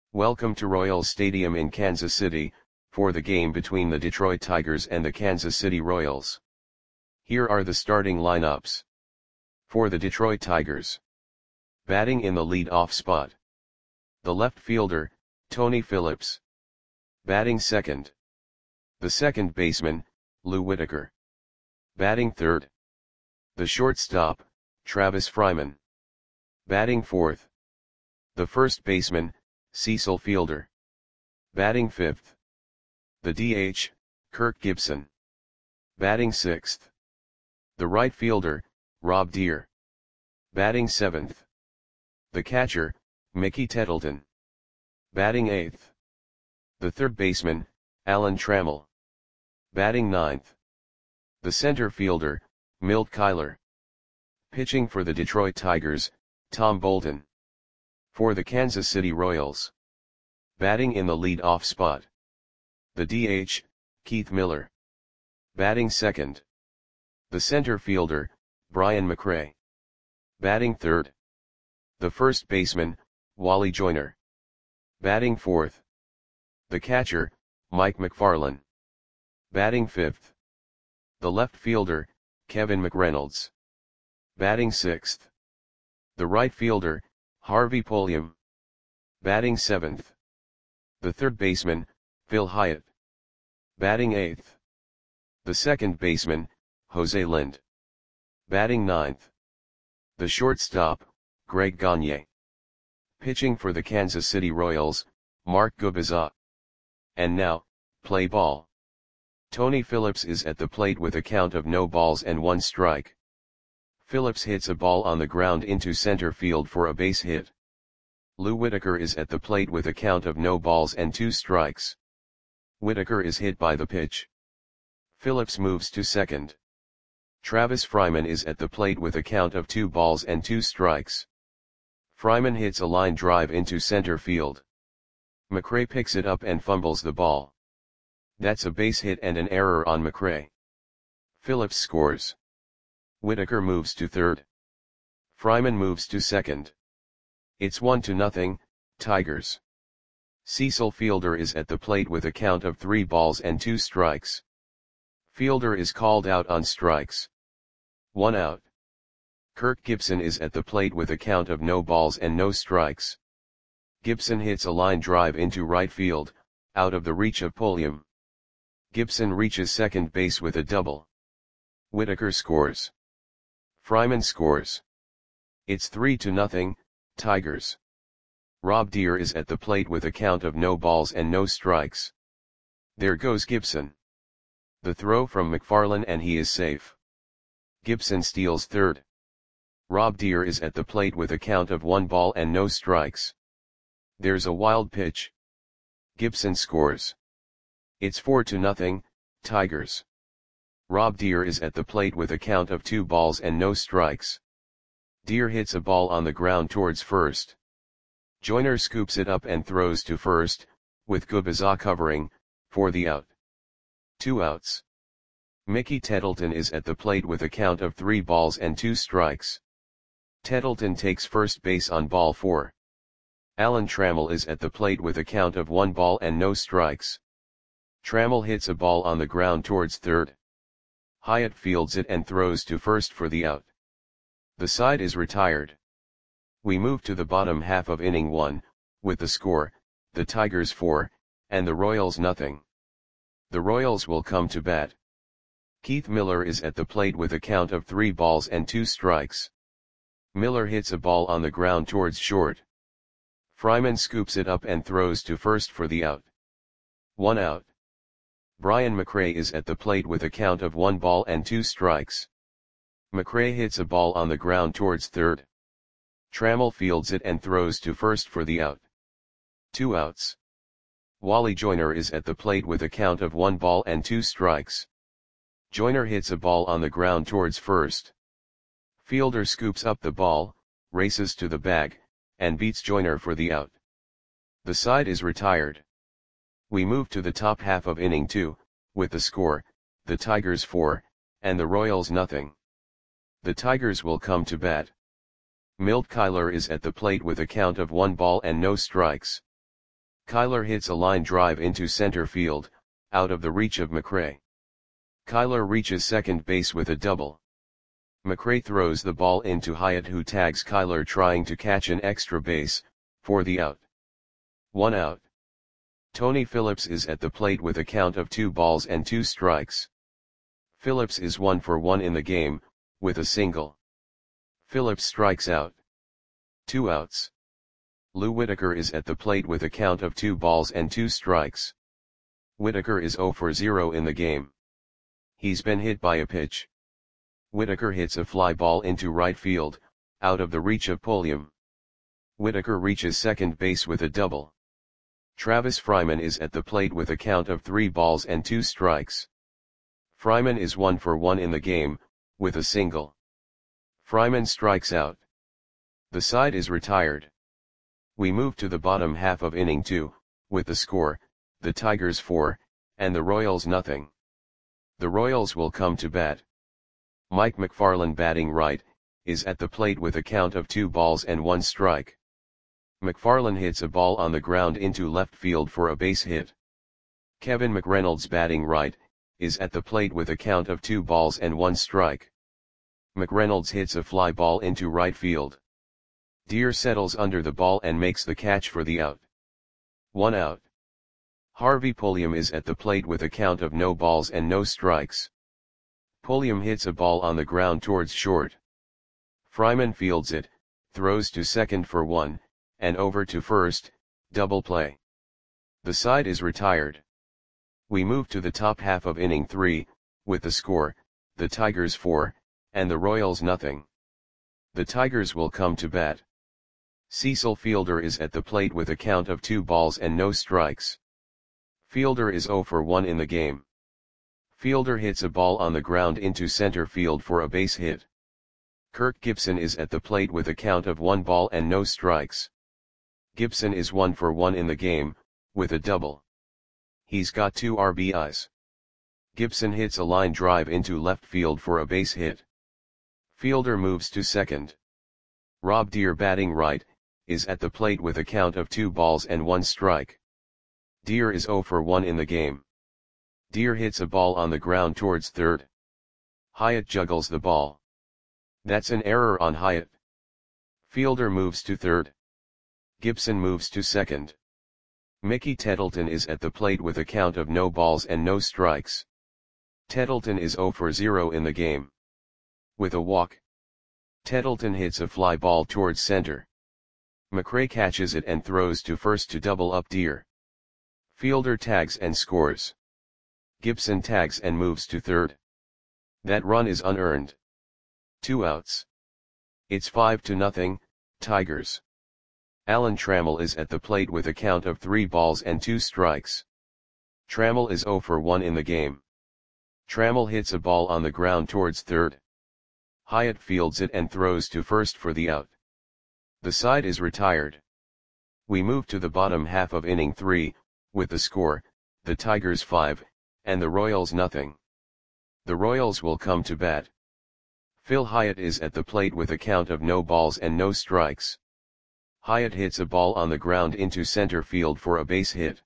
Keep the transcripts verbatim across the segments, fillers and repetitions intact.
Welcome to Royals Stadium in Kansas City, for the game between the Detroit Tigers and the Kansas City Royals. Here are the starting lineups. For the Detroit Tigers. Batting in the lead-off spot. The left fielder, Tony Phillips. Batting second. The second baseman, Lou Whitaker. Batting third. The shortstop, Travis Fryman. Batting fourth. The first baseman, Cecil Fielder. Batting fifth. The D H, Kirk Gibson. Batting sixth. The right fielder, Rob Deer. Batting seventh. The catcher, Mickey Tettleton. Batting eighth. The third baseman, Alan Trammell. Batting ninth. The center fielder, Milt Kyler. Pitching for the Detroit Tigers, Tom Bolton. For the Kansas City Royals. Batting in the lead-off spot. The D H, Keith Miller. Batting second. The center fielder, Brian McRae. Batting third. The first baseman, Wally Joyner. Batting fourth. The catcher, Mike McFarland. Batting fifth. The left fielder, Kevin McReynolds. Batting sixth. The right fielder, Harvey Pulliam. Batting seventh. The third baseman, Phil Hyatt. Batting eighth. The second baseman, Jose Lind. Batting ninth. The shortstop, Greg Gagne. Pitching for the Kansas City Royals, Mark Gubicza. And now, play ball. Tony Phillips is at the plate with a count of no balls and one strike. Phillips hits a ball on the ground into center field for a base hit. Lou Whitaker is at the plate with a count of no balls and two strikes. Whitaker is hit by the pitch. Phillips moves to second. Travis Fryman is at the plate with a count of two balls and two strikes. Fryman hits a line drive into center field. McRae picks it up and fumbles the ball. That's a base hit and an error on McRae. Phillips scores. Whitaker moves to third. Fryman moves to second. It's one to nothing, Tigers. Cecil Fielder is at the plate with a count of three balls and two strikes. Fielder is called out on strikes. One out. Kirk Gibson is at the plate with a count of no balls and no strikes. Gibson hits a line drive into right field, out of the reach of Pulliam. Gibson reaches second base with a double. Whitaker scores. Fryman scores. It's three to nothing, Tigers. Rob Deer is at the plate with a count of no balls and no strikes. There goes Gibson. The throw from McFarland and he is safe. Gibson steals third. Rob Deer is at the plate with a count of one ball and no strikes. There's a wild pitch. Gibson scores. It's four to nothing, Tigers. Rob Deer is at the plate with a count of two balls and no strikes. Deer hits a ball on the ground towards first. Joyner scoops it up and throws to first, with Gubicza covering, for the out. Two outs. Mickey Tettleton is at the plate with a count of three balls and two strikes. Tettleton takes first base on ball four. Alan Trammell is at the plate with a count of one ball and no strikes. Trammell hits a ball on the ground towards third. Hyatt fields it and throws to first for the out. The side is retired. We move to the bottom half of inning one, with the score, the Tigers four, and the Royals nothing. The Royals will come to bat. Keith Miller is at the plate with a count of three balls and two strikes. Miller hits a ball on the ground towards short. Fryman scoops it up and throws to first for the out. One out. Brian McRae is at the plate with a count of one ball and two strikes. McRae hits a ball on the ground towards third. Trammell fields it and throws to first for the out. Two outs. Wally Joyner is at the plate with a count of one ball and two strikes. Joyner hits a ball on the ground towards first. Fielder scoops up the ball, races to the bag, and beats Joyner for the out. The side is retired. We move to the top half of inning two, with the score, the Tigers four, and the Royals nothing. The Tigers will come to bat. Milt Kyler is at the plate with a count of one ball and no strikes. Kyler hits a line drive into center field, out of the reach of McRae. Kyler reaches second base with a double. McRae throws the ball into Hyatt, who tags Kyler trying to catch an extra base, for the out. One out. Tony Phillips is at the plate with a count of two balls and two strikes. Phillips is one for one in the game, with a single. Phillips strikes out. Two outs. Lou Whitaker is at the plate with a count of two balls and two strikes. Whitaker is zero for zero in the game. He's been hit by a pitch. Whitaker hits a fly ball into right field, out of the reach of Pulliam. Whitaker reaches second base with a double. Travis Fryman is at the plate with a count of three balls and two strikes. Fryman is one for one in the game, with a single. Fryman strikes out. The side is retired. We move to the bottom half of inning two, with the score, the Tigers four, and the Royals nothing. The Royals will come to bat. Mike McFarland, batting right, is at the plate with a count of two balls and one strike. McFarland hits a ball on the ground into left field for a base hit. Kevin McReynolds, batting right, is at the plate with a count of two balls and one strike. McReynolds hits a fly ball into right field. Deer settles under the ball and makes the catch for the out. One out. Harvey Pulliam is at the plate with a count of no balls and no strikes. Pulliam hits a ball on the ground towards short. Fryman fields it, throws to second for one, and over to first, double play. The side is retired. We move to the top half of inning three, with the score, the Tigers four, and the Royals nothing. The Tigers will come to bat. Cecil Fielder is at the plate with a count of two balls and no strikes. Fielder is zero for one in the game. Fielder hits a ball on the ground into center field for a base hit. Kirk Gibson is at the plate with a count of one ball and no strikes. Gibson is one for one in the game, with a double. He's got two R B Is. Gibson hits a line drive into left field for a base hit. Fielder moves to second. Rob Deer, batting right, is at the plate with a count of two balls and one strike. Deer is zero for one in the game. Deer hits a ball on the ground towards third. Hyatt juggles the ball. That's an error on Hyatt. Fielder moves to third. Gibson moves to second. Mickey Tettleton is at the plate with a count of no balls and no strikes. Tettleton is zero for zero in the game. With a walk. Tettleton hits a fly ball towards center. McRae catches it and throws to first to double up Deer. Fielder tags and scores. Gibson tags and moves to third. That run is unearned. Two outs. It's five to nothing, Tigers. Alan Trammell is at the plate with a count of three balls and two strikes. Trammell is zero for one in the game. Trammell hits a ball on the ground towards third. Hyatt fields it and throws to first for the out. The side is retired. We move to the bottom half of inning three, with the score, the Tigers five, and the Royals nothing. The Royals will come to bat. Phil Hyatt is at the plate with a count of no balls and no strikes. Hyatt hits a ball on the ground into center field for a base hit.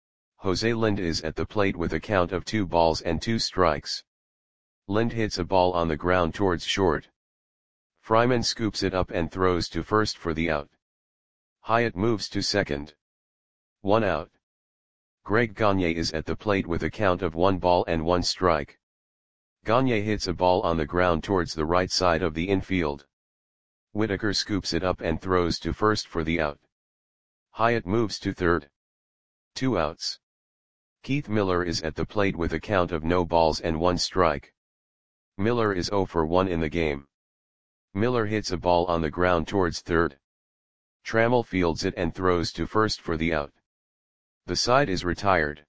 Jose Lind is at the plate with a count of two balls and two strikes. Lind hits a ball on the ground towards short. Fryman scoops it up and throws to first for the out. Hyatt moves to second. One out. Greg Gagne is at the plate with a count of one ball and one strike. Gagne hits a ball on the ground towards the right side of the infield. Whitaker scoops it up and throws to first for the out. Hyatt moves to third. Two outs. Keith Miller is at the plate with a count of no balls and one strike. Miller is zero for one in the game. Miller hits a ball on the ground towards third. Trammell fields it and throws to first for the out. The side is retired.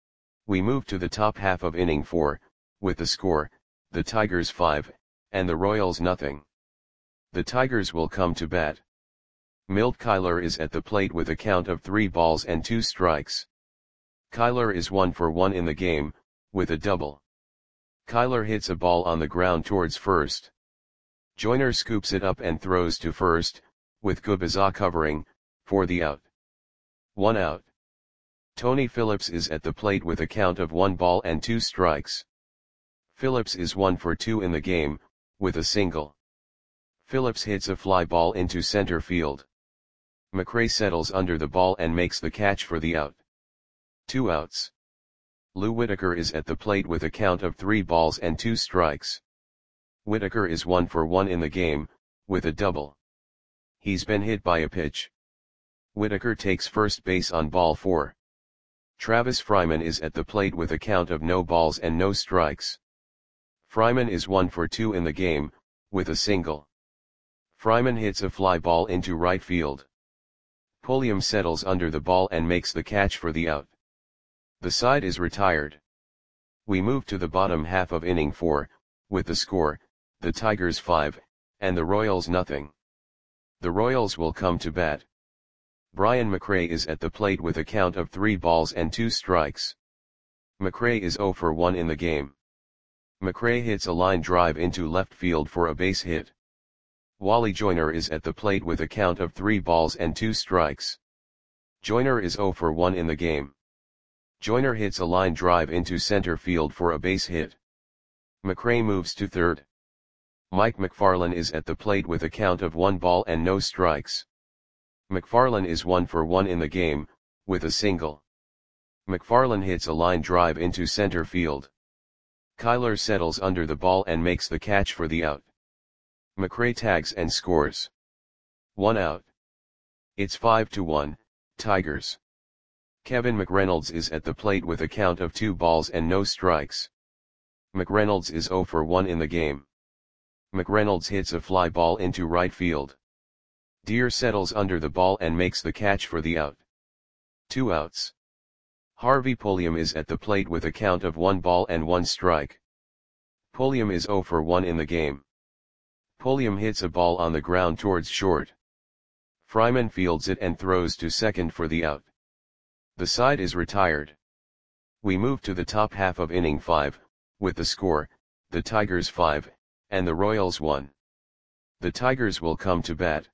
We move to the top half of inning four, with the score, the Tigers five, and the Royals nothing. The Tigers will come to bat. Milt Kyler is at the plate with a count of three balls and two strikes. Kyler is one for one in the game, with a double. Kyler hits a ball on the ground towards first. Joyner scoops it up and throws to first, with Kubica covering, for the out. One out. Tony Phillips is at the plate with a count of one ball and two strikes. Phillips is one for two in the game, with a single. Phillips hits a fly ball into center field. McRae settles under the ball and makes the catch for the out. Two outs. Lou Whitaker is at the plate with a count of three balls and two strikes. Whitaker is one for one in the game, with a double. He's been hit by a pitch. Whitaker takes first base on ball four. Travis Fryman is at the plate with a count of no balls and no strikes. Fryman is one for two in the game, with a single. Fryman hits a fly ball into right field. Pulliam settles under the ball and makes the catch for the out. The side is retired. We move to the bottom half of inning four, with the score, the Tigers five, and the Royals nothing. The Royals will come to bat. Brian McRae is at the plate with a count of three balls and two strikes. McRae is zero for one in the game. McRae hits a line drive into left field for a base hit. Wally Joyner is at the plate with a count of three balls and two strikes. Joyner is zero for one in the game. Joyner hits a line drive into center field for a base hit. McRae moves to third. Mike McFarland is at the plate with a count of one ball and no strikes. McFarland is one for one in the game, with a single. McFarland hits a line drive into center field. Kyler settles under the ball and makes the catch for the out. McRae tags and scores. One out. It's five to one, Tigers. Kevin McReynolds is at the plate with a count of two balls and no strikes. McReynolds is zero for one in the game. McReynolds hits a fly ball into right field. Deere settles under the ball and makes the catch for the out. Two outs. Harvey Pulliam is at the plate with a count of one ball and one strike. Pulliam is zero for one in the game. Pulliam hits a ball on the ground towards short. Fryman fields it and throws to second for the out. The side is retired. We move to the top half of inning five, with the score, the Tigers five, and the Royals one. The Tigers will come to bat.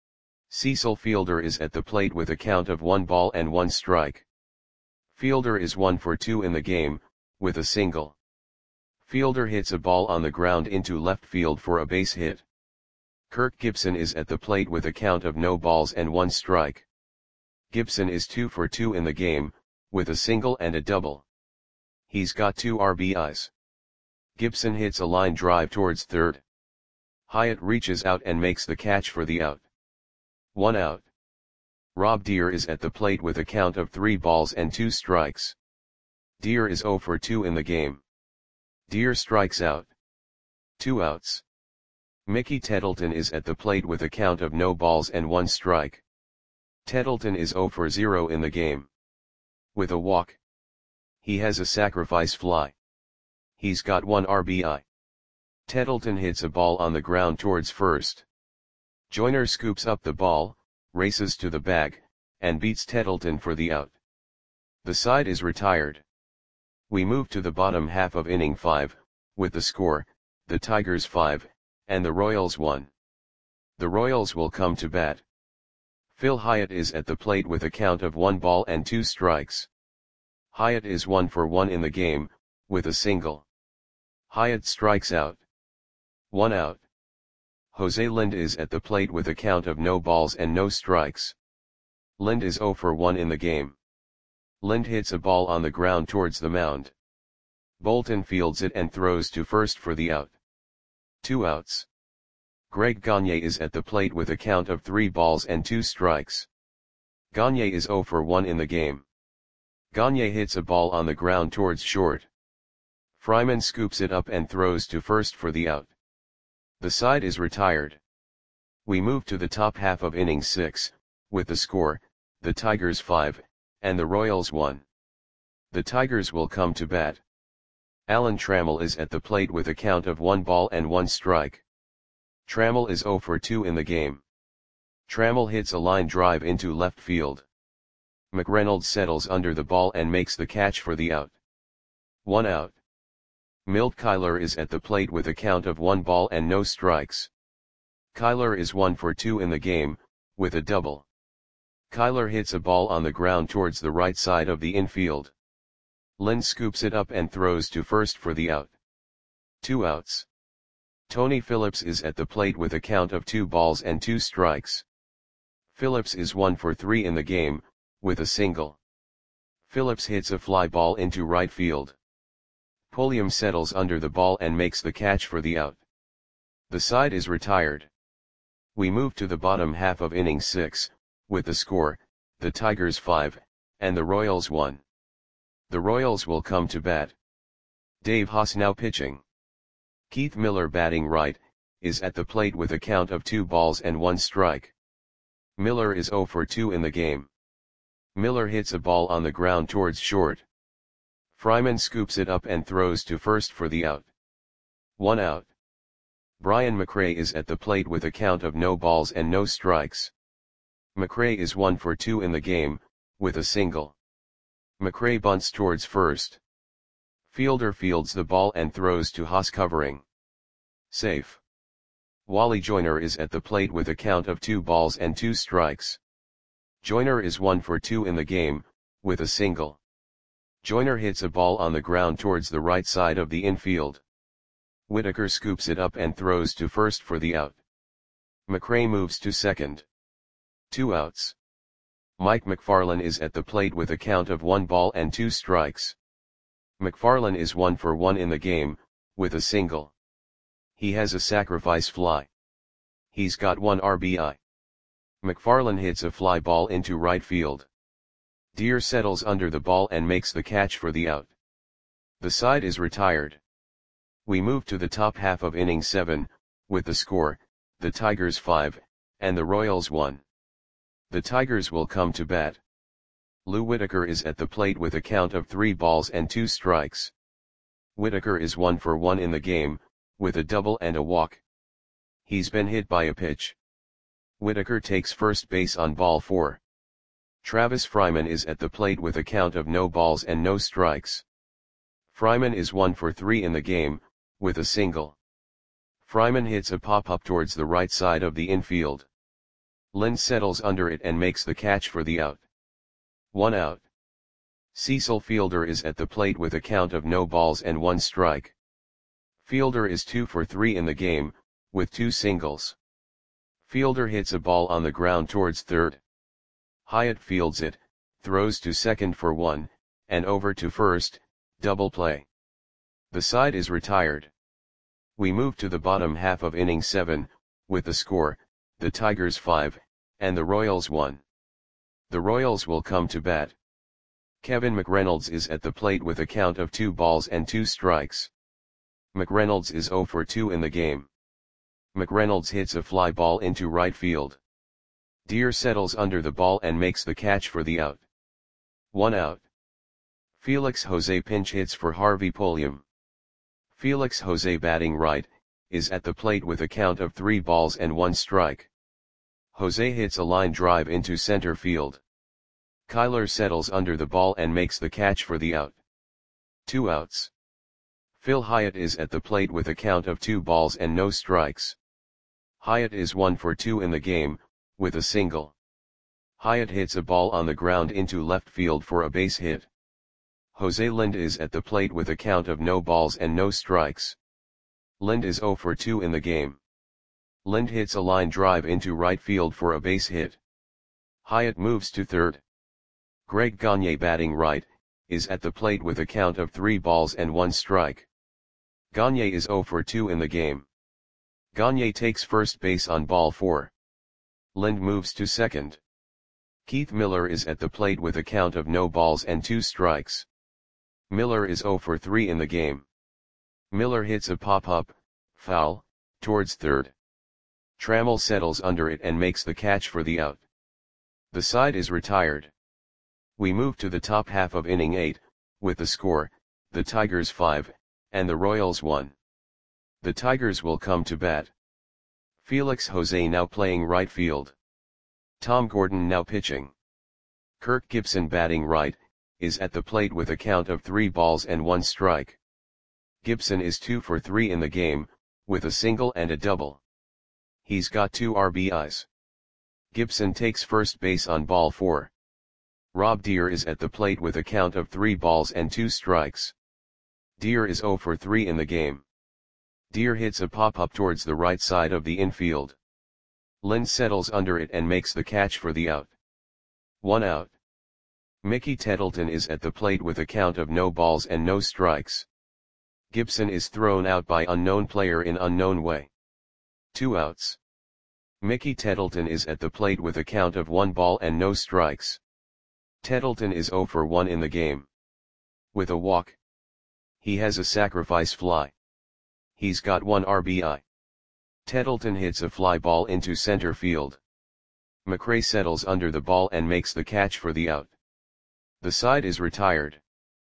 Cecil Fielder is at the plate with a count of one ball and one strike. Fielder is one for two in the game, with a single. Fielder hits a ball on the ground into left field for a base hit. Kirk Gibson is at the plate with a count of no balls and one strike. Gibson is two for two in the game, with a single and a double. He's got two R B Is. Gibson hits a line drive towards third. Hyatt reaches out and makes the catch for the out. One out. Rob Deere is at the plate with a count of three balls and two strikes. Deere is zero for two in the game. Deere strikes out. Two outs. Mickey Tettleton is at the plate with a count of no balls and one strike. Tettleton is zero for zero in the game. With a walk. He has a sacrifice fly. He's got one R B I. Tettleton hits a ball on the ground towards first. Joyner scoops up the ball, races to the bag, and beats Tettleton for the out. The side is retired. We move to the bottom half of inning five, with the score, the Tigers five, and the Royals one. The Royals will come to bat. Phil Hyatt is at the plate with a count of one ball and two strikes. Hyatt is one for one in the game, with a single. Hyatt strikes out. One out. Jose Lind is at the plate with a count of no balls and no strikes. Lind is zero for one in the game. Lind hits a ball on the ground towards the mound. Bolton fields it and throws to first for the out. Two outs. Greg Gagne is at the plate with a count of three balls and two strikes. Gagne is zero for one in the game. Gagne hits a ball on the ground towards short. Fryman scoops it up and throws to first for the out. The side is retired. We move to the top half of inning six, with the score, the Tigers five, and the Royals one. The Tigers will come to bat. Alan Trammell is at the plate with a count of one ball and one strike. Trammell is zero for two in the game. Trammell hits a line drive into left field. McReynolds settles under the ball and makes the catch for the out. One out. Milt Kyler is at the plate with a count of one ball and no strikes. Kyler is one for two in the game, with a double. Kyler hits a ball on the ground towards the right side of the infield. Lind scoops it up and throws to first for the out. Two outs. Tony Phillips is at the plate with a count of two balls and two strikes. Phillips is one for three in the game, with a single. Phillips hits a fly ball into right field. Pulliam settles under the ball and makes the catch for the out. The side is retired. We move to the bottom half of inning six, with the score, the Tigers five, and the Royals one. The Royals will come to bat. Dave Haas now pitching. Keith Miller batting right, is at the plate with a count of two balls and one strike. Miller is oh for two in the game. Miller hits a ball on the ground towards short. Fryman scoops it up and throws to first for the out. One out. Brian McRae is at the plate with a count of no balls and no strikes. McRae is one for two in the game, with a single. McRae bunts towards first. Fielder fields the ball and throws to Haas covering. Safe. Wally Joyner is at the plate with a count of two balls and two strikes. Joyner is one for two in the game, with a single. Joyner hits a ball on the ground towards the right side of the infield. Whitaker scoops it up and throws to first for the out. McRae moves to second. Two outs. Mike McFarland is at the plate with a count of one ball and two strikes. McFarland is one for one in the game, with a single. He has a sacrifice fly. He's got one R B I. McFarland hits a fly ball into right field. Deere settles under the ball and makes the catch for the out. The side is retired. We move to the top half of inning seven, with the score, the Tigers five, and the Royals one. The Tigers will come to bat. Lou Whitaker is at the plate with a count of three balls and two strikes. Whitaker is one for one in the game, with a double and a walk. He's been hit by a pitch. Whitaker takes first base on ball four. Travis Fryman is at the plate with a count of no balls and no strikes. Fryman is one for three in the game, with a single. Fryman hits a pop-up towards the right side of the infield. Lind settles under it and makes the catch for the out. One out. Cecil Fielder is at the plate with a count of no balls and one strike. Fielder is two for three in the game, with two singles. Fielder hits a ball on the ground towards third. Hyatt fields it, throws to second for one, and over to first, double play. The side is retired. We move to the bottom half of inning seven, with the score, the Tigers five, and the Royals one. The Royals will come to bat. Kevin McReynolds is at the plate with a count of two balls and two strikes. McReynolds is oh for two in the game. McReynolds hits a fly ball into right field. Deere settles under the ball and makes the catch for the out. One out. Felix Jose pinch hits for Harvey Pulliam. Felix Jose batting right, is at the plate with a count of three balls and one strike. Jose hits a line drive into center field. Kyler settles under the ball and makes the catch for the out. Two outs. Phil Hyatt is at the plate with a count of two balls and no strikes. Hyatt is one for two in the game, with a single. Hyatt hits a ball on the ground into left field for a base hit. Jose Lind is at the plate with a count of no balls and no strikes. Lind is oh for two in the game. Lind hits a line drive into right field for a base hit. Hyatt moves to third. Greg Gagne batting right, is at the plate with a count of three balls and one strike. Gagne is oh for two in the game. Gagne takes first base on ball four. Lind moves to second. Keith Miller is at the plate with a count of no balls and two strikes. Miller is oh for three in the game. Miller hits a pop-up, foul, towards third. Trammell settles under it and makes the catch for the out. The side is retired. We move to the top half of inning eight, with the score, the Tigers five, and the Royals one. The Tigers will come to bat. Felix Jose now playing right field. Tom Gordon now pitching. Kirk Gibson batting right, is at the plate with a count of three balls and one strike. Gibson is two for three in the game, with a single and a double. He's got two R B Is. Gibson takes first base on ball four. Rob Deere is at the plate with a count of three balls and two strikes. Deere is zero for three in the game. Deere hits a pop-up towards the right side of the infield. Lind settles under it and makes the catch for the out. One out. Mickey Tettleton is at the plate with a count of no balls and no strikes. Gibson is thrown out by unknown player in unknown way. Two outs. Mickey Tettleton is at the plate with a count of one ball and no strikes. Tettleton is zero for one in the game. With a walk. He has a sacrifice fly. He's got one R B I. Tettleton hits a fly ball into center field. McRae settles under the ball and makes the catch for the out. The side is retired.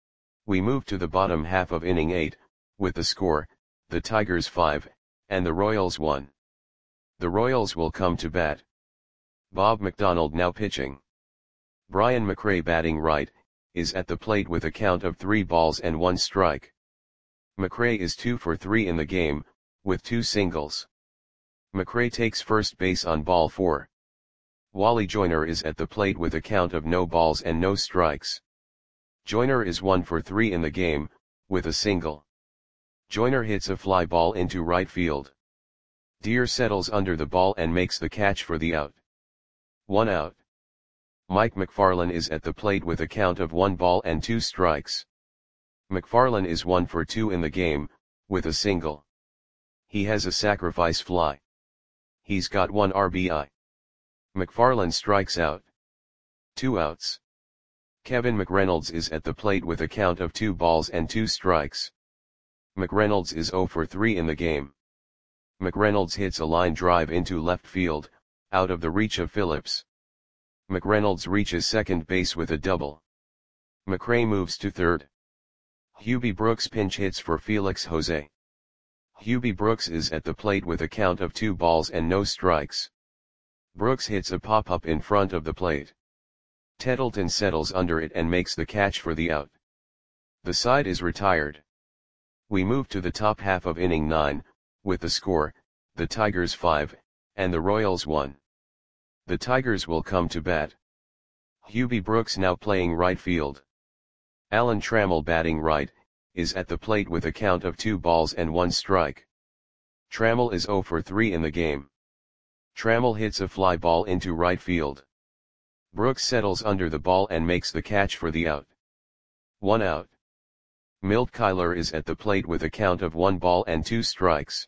We move to the bottom half of inning eight, with the score, the Tigers five, and the Royals one. The Royals will come to bat. Bob McDonald now pitching. Brian McRae batting right, is at the plate with a count of three balls and one strike. McRae is two for three in the game, with two singles. McRae takes first base on ball four. Wally Joyner is at the plate with a count of no balls and no strikes. Joyner is one for three in the game, with a single. Joyner hits a fly ball into right field. Deere settles under the ball and makes the catch for the out. One out. Mike McFarland is at the plate with a count of one ball and two strikes. McFarland is one for two in the game, with a single. He has a sacrifice fly. He's got one R B I. McFarland strikes out. Two outs. Kevin McReynolds is at the plate with a count of two balls and two strikes. McReynolds is zero for three in the game. McReynolds hits a line drive into left field, out of the reach of Phillips. McReynolds reaches second base with a double. McRae moves to third. Hubie Brooks pinch hits for Felix Jose. Hubie Brooks is at the plate with a count of two balls and no strikes. Brooks hits a pop-up in front of the plate. Tettleton settles under it and makes the catch for the out. The side is retired. We move to the top half of inning nine, with the score, the Tigers five, and the Royals one. The Tigers will come to bat. Hubie Brooks now playing right field. Alan Trammell batting right, is at the plate with a count of two balls and one strike. Trammell is zero for three in the game. Trammell hits a fly ball into right field. Brooks settles under the ball and makes the catch for the out. One out. Milt Kyler is at the plate with a count of one ball and two strikes.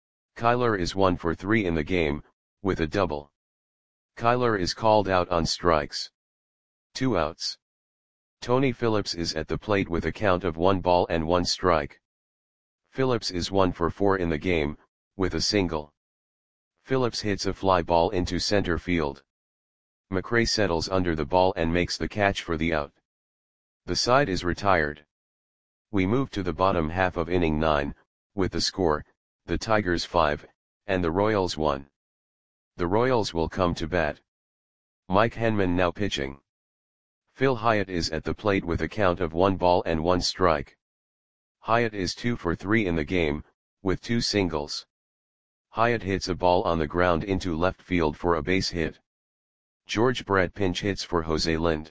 Kyler is one for three in the game, with a double. Kyler is called out on strikes. Two outs. Tony Phillips is at the plate with a count of one ball and one strike. Phillips is one for four in the game, with a single. Phillips hits a fly ball into center field. McRae settles under the ball and makes the catch for the out. The side is retired. We move to the bottom half of inning nine, with the score, the Tigers five, and the Royals one. The Royals will come to bat. Mike Henman now pitching. Phil Hyatt is at the plate with a count of one ball and one strike. Hyatt is two for three in the game, with two singles. Hyatt hits a ball on the ground into left field for a base hit. George Brett pinch hits for Jose Lind.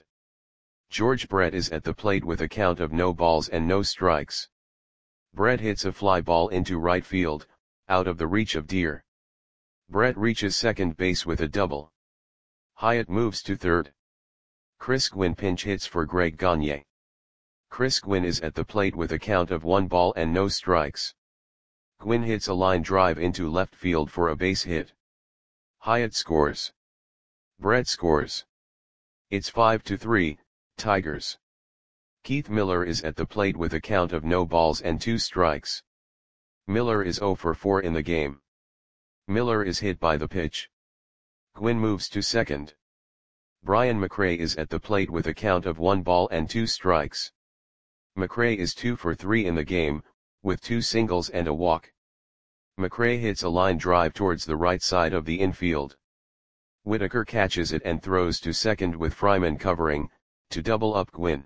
George Brett is at the plate with a count of no balls and no strikes. Brett hits a fly ball into right field, out of the reach of Deere. Brett reaches second base with a double. Hyatt moves to third. Chris Gwynn pinch hits for Greg Gagne. Chris Gwynn is at the plate with a count of one ball and no strikes. Gwynn hits a line drive into left field for a base hit. Hyatt scores. Brett scores. It's five to three, Tigers. Keith Miller is at the plate with a count of no balls and two strikes. Miller is zero for four in the game. Miller is hit by the pitch. Gwynn moves to second. Brian McRae is at the plate with a count of one ball and two strikes. McRae is two for three in the game, with two singles and a walk. McRae hits a line drive towards the right side of the infield. Whitaker catches it and throws to second with Fryman covering, to double up Gwynn.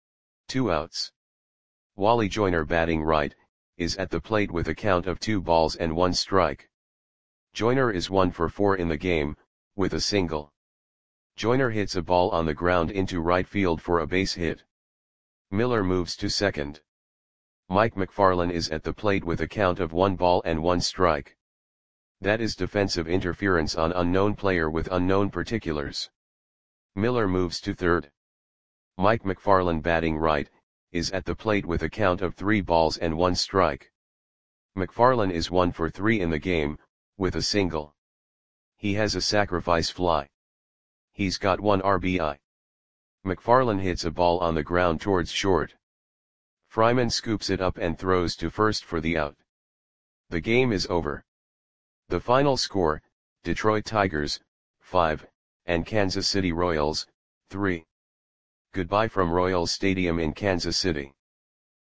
Two outs. Wally Joyner batting right, is at the plate with a count of two balls and one strike. Joyner is one for four in the game, with a single. Joyner hits a ball on the ground into right field for a base hit. Miller moves to second. Mike McFarland is at the plate with a count of one ball and one strike. That is defensive interference on unknown player with unknown particulars. Miller moves to third. Mike McFarland, batting right, is at the plate with a count of three balls and one strike. McFarland is one for three in the game, with a single. He has a sacrifice fly. He's got one R B I. McFarland hits a ball on the ground towards short. Fryman scoops it up and throws to first for the out. The game is over. The final score, Detroit Tigers, five, and Kansas City Royals, three. Goodbye from Royals Stadium in Kansas City.